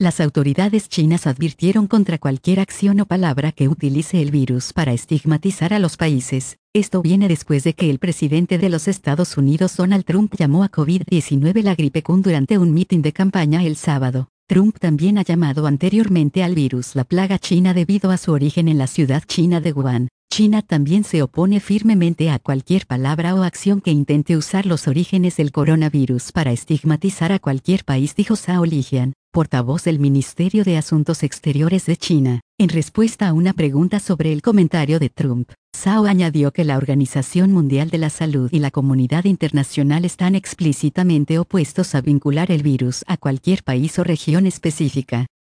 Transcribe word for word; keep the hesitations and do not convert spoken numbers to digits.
Las autoridades chinas advirtieron contra cualquier acción o palabra que utilice el virus para estigmatizar a los países. Esto viene después de que el presidente de los Estados Unidos Donald Trump llamó a COVID diecinueve la gripe común durante un mitin de campaña el sábado. Trump también ha llamado anteriormente al virus la plaga china debido a su origen en la ciudad china de Wuhan. China también se opone firmemente a cualquier palabra o acción que intente usar los orígenes del coronavirus para estigmatizar a cualquier país, dijo Zhao Lijian, portavoz del Ministerio de Asuntos Exteriores de China. En respuesta a una pregunta sobre el comentario de Trump, Zhao añadió que la Organización Mundial de la Salud y la comunidad internacional están explícitamente opuestos a vincular el virus a cualquier país o región específica.